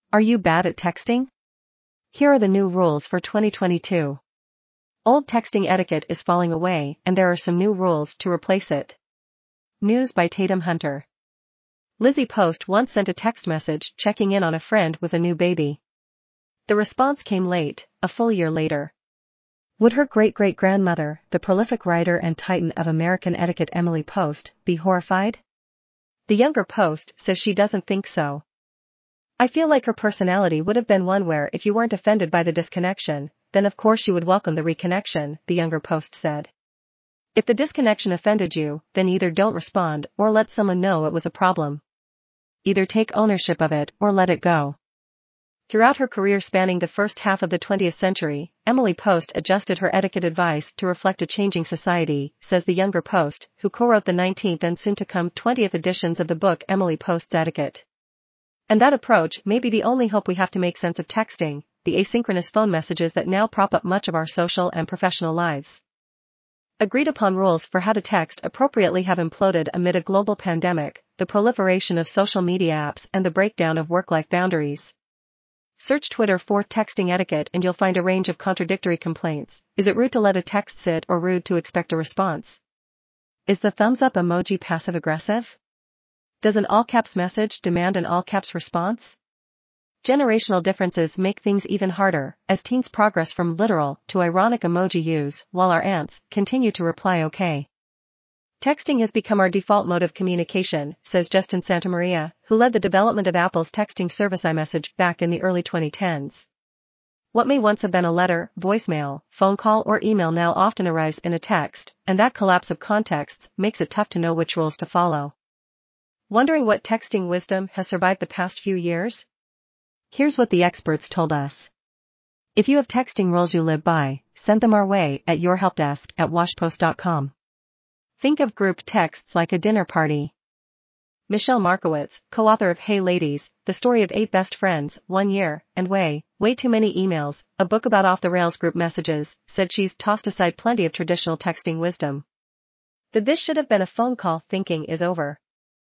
Are you bad at texting? Here are the new rules for 2022. Old texting etiquette is falling away and there are some new rules to replace it. News by Tatum Hunter. Lizzie Post once sent a text message checking in on a friend with a new baby. The response came late, a full year later. Would her great-great-grandmother, the prolific writer and titan of American etiquette Emily Post, be horrified? The younger Post says she doesn't think so. I feel like her personality would have been one where if you weren't offended by the disconnection, then of course you would welcome the reconnection, the younger Post said. If the disconnection offended you, then either don't respond or let someone know it was a problem. Either take ownership of it or let it go. Throughout her career spanning the first half of the 20th century, Emily Post adjusted her etiquette advice to reflect a changing society, says the younger Post, who co-wrote the 19th and soon-to-come 20th editions of the book Emily Post's Etiquette. And that approach may be the only hope we have to make sense of texting, the asynchronous phone messages that now prop up much of our social and professional lives. Agreed-upon rules for how to text appropriately have imploded amid a global pandemic, the proliferation of social media apps and the breakdown of work-life boundaries. Search Twitter for texting etiquette and you'll find a range of contradictory complaints. Is it rude to let a text sit or rude to expect a response? Is the thumbs up emoji passive-aggressive? Does an all-caps message demand an all-caps response? Generational differences make things even harder, as teens progress from literal to ironic emoji use, while our aunts continue to reply okay. Texting has become our default mode of communication, says Justin Santamaria, who led the development of Apple's texting service iMessage back in the early 2010s. What may once have been a letter, voicemail, phone call or email now often arrives in a text, and that collapse of contexts makes it tough to know which rules to follow. Wondering what texting wisdom has survived the past few years? Here's what the experts told us. If you have texting rules you live by, send them our way at yourhelpdesk@washpost.com. Think of group texts like a dinner party. Michelle Markowitz, co-author of Hey Ladies, The Story of 8 Best Friends, 1 Year, and Way Too Many Emails, a book about off-the-rails group messages, said she's tossed aside plenty of traditional texting wisdom. The "this should have been a phone call" thinking is over.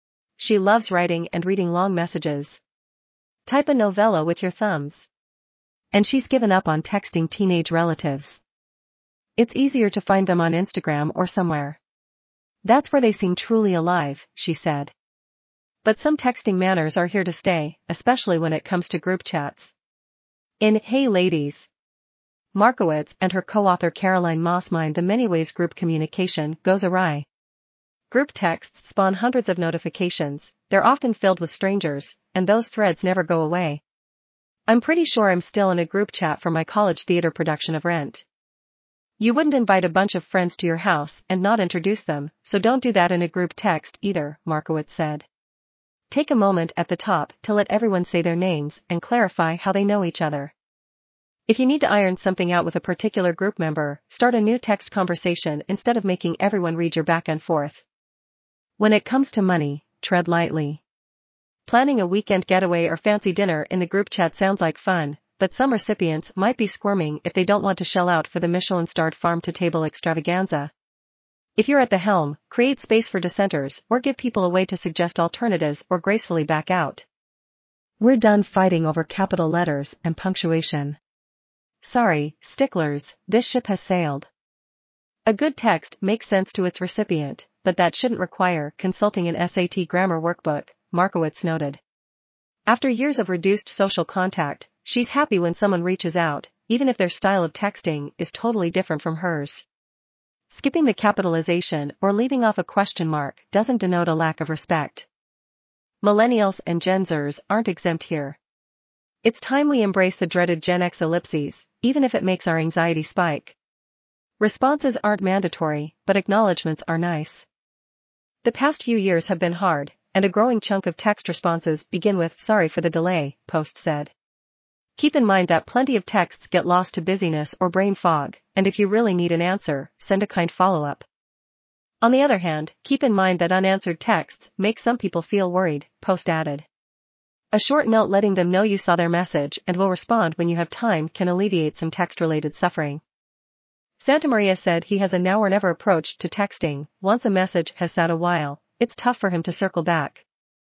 She loves writing and reading long messages. Type a novella with your thumbs. And she's given up on texting teenage relatives. It's easier to find them on Instagram or somewhere. That's where they seem truly alive, she said. But some texting manners are here to stay, especially when it comes to group chats. In Hey Ladies, Markowitz and her co-author Caroline Moss mind the many ways group communication goes awry. Group texts spawn hundreds of notifications, they're often filled with strangers, and those threads never go away. I'm pretty sure I'm still in a group chat for my college theater production of Rent. You wouldn't invite a bunch of friends to your house and not introduce them, so don't do that in a group text either, Markowitz said. Take a moment at the top to let everyone say their names and clarify how they know each other. If you need to iron something out with a particular group member, start a new text conversation instead of making everyone read your back and forth. When it comes to money, tread lightly. Planning a weekend getaway or fancy dinner in the group chat sounds like fun, but some recipients might be squirming if they don't want to shell out for the Michelin-starred farm-to-table extravaganza. If you're at the helm, create space for dissenters or give people a way to suggest alternatives or gracefully back out. We're done fighting over capital letters and punctuation. Sorry, sticklers, this ship has sailed. A good text makes sense to its recipient, but that shouldn't require consulting an SAT grammar workbook, Markowitz noted. After years of reduced social contact, she's happy when someone reaches out, even if their style of texting is totally different from hers. Skipping the capitalization or leaving off a question mark doesn't denote a lack of respect. Millennials and Gen Zers aren't exempt here. It's time we embrace the dreaded Gen X ellipses, even if it makes our anxiety spike. Responses aren't mandatory, but acknowledgements are nice. The past few years have been hard, and a growing chunk of text responses begin with "sorry for the delay," Post said. Keep in mind that plenty of texts get lost to busyness or brain fog, and if you really need an answer, send a kind follow-up. On the other hand, keep in mind that unanswered texts make some people feel worried, Post added. A short note letting them know you saw their message and will respond when you have time can alleviate some text-related suffering. Santamaria said he has a now-or-never approach to texting. Once a message has sat a while, it's tough for him to circle back.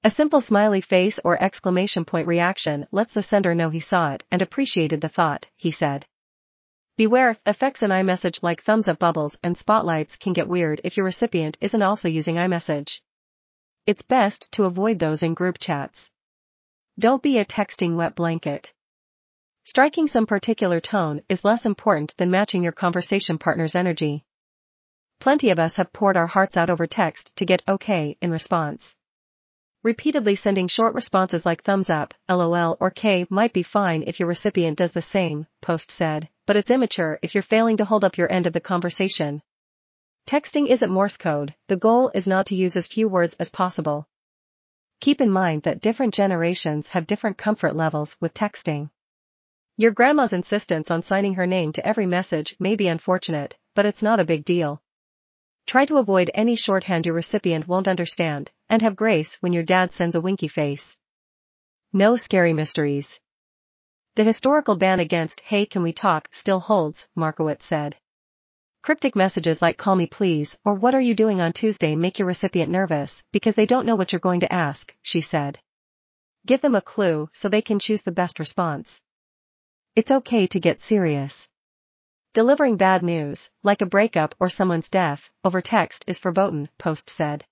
A simple smiley face or exclamation point reaction lets the sender know he saw it and appreciated the thought, he said. Beware, effects in iMessage like thumbs up bubbles and spotlights can get weird if your recipient isn't also using iMessage. It's best to avoid those in group chats. Don't be a texting wet blanket. Striking some particular tone is less important than matching your conversation partner's energy. Plenty of us have poured our hearts out over text to get okay in response. Repeatedly sending short responses like thumbs up, LOL or K might be fine if your recipient does the same, Post said, but it's immature if you're failing to hold up your end of the conversation. Texting isn't Morse code, the goal is not to use as few words as possible. Keep in mind that different generations have different comfort levels with texting. Your grandma's insistence on signing her name to every message may be unfortunate, but it's not a big deal. Try to avoid any shorthand your recipient won't understand, and have grace when your dad sends a winky face. No scary mysteries. The historical ban against "Hey, can we talk" still holds, Markowitz said. Cryptic messages like "Call me please" or "What are you doing on Tuesday" make your recipient nervous because they don't know what you're going to ask, she said. Give them a clue so they can choose the best response. It's okay to get serious. Delivering bad news, like a breakup or someone's death, over text is verboten, Post said.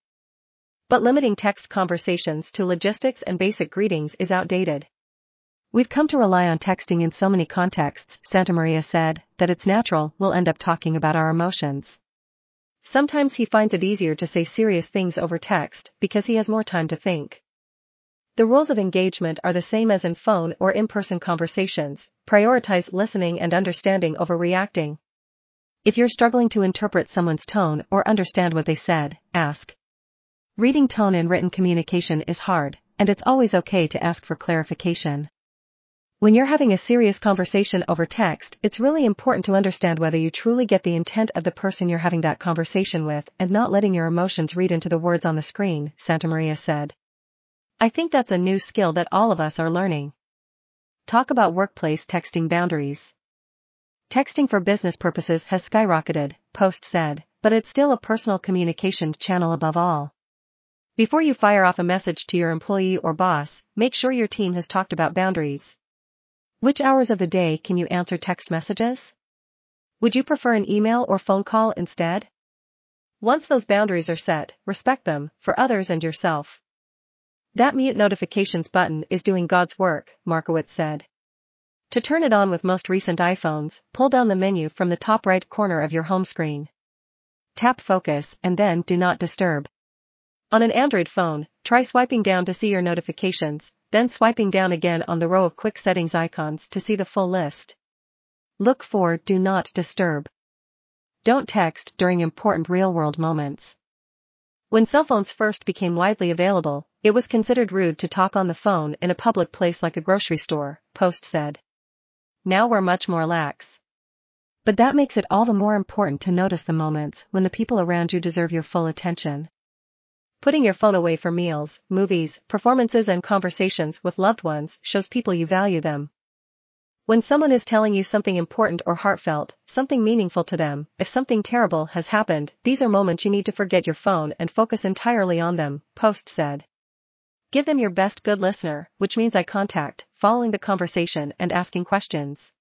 But limiting text conversations to logistics and basic greetings is outdated. We've come to rely on texting in so many contexts, Santamaria said, that it's natural we'll end up talking about our emotions. Sometimes he finds it easier to say serious things over text because he has more time to think. The rules of engagement are the same as in phone or in-person conversations. Prioritize listening and understanding over reacting. If you're struggling to interpret someone's tone or understand what they said, ask. Reading tone in written communication is hard, and it's always okay to ask for clarification. When you're having a serious conversation over text, it's really important to understand whether you truly get the intent of the person you're having that conversation with and not letting your emotions read into the words on the screen, Santamaria said. I think that's a new skill that all of us are learning. Talk about workplace texting boundaries. Texting for business purposes has skyrocketed, Post said, but it's still a personal communication channel above all. Before you fire off a message to your employee or boss, make sure your team has talked about boundaries. Which hours of the day can you answer text messages? Would you prefer an email or phone call instead? Once those boundaries are set, respect them, for others and yourself. That mute notifications button is doing God's work, Markowitz said. To turn it on with most recent iPhones, pull down the menu from the top right corner of your home screen. Tap Focus and then Do Not Disturb. On an Android phone, try swiping down to see your notifications, then swiping down again on the row of quick settings icons to see the full list. Look for Do Not Disturb. Don't text during important real-world moments. When cell phones first became widely available, it was considered rude to talk on the phone in a public place like a grocery store, Post said. Now we're much more lax. But that makes it all the more important to notice the moments when the people around you deserve your full attention. Putting your phone away for meals, movies, performances and conversations with loved ones shows people you value them. When someone is telling you something important or heartfelt, something meaningful to them, if something terrible has happened, these are moments you need to forget your phone and focus entirely on them, Post said. Give them your best good listener, which means eye contact, following the conversation and asking questions.